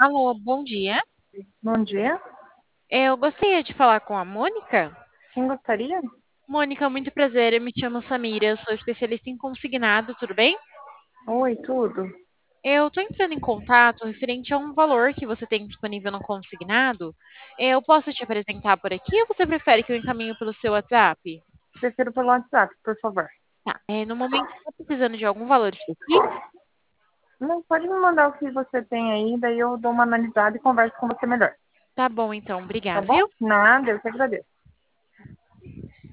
Alô, bom dia. Bom dia. Eu gostaria de falar com a Mônica. Quem gostaria? Mônica, muito prazer. Eu me chamo Samira, eu sou especialista em consignado, tudo bem? Oi, tudo. Eu estou entrando em contato referente a um valor que você tem disponível no consignado. Eu posso te apresentar por aqui ou você prefere que eu encaminhe pelo seu WhatsApp? Prefiro pelo WhatsApp, por favor. Tá. No momento, está precisando de algum valor específico? Não, pode me mandar o que você tem aí, daí eu dou uma analisada e converso com você melhor. Tá bom, então. Tá Obrigada, bom? viu? Nada, eu que agradeço.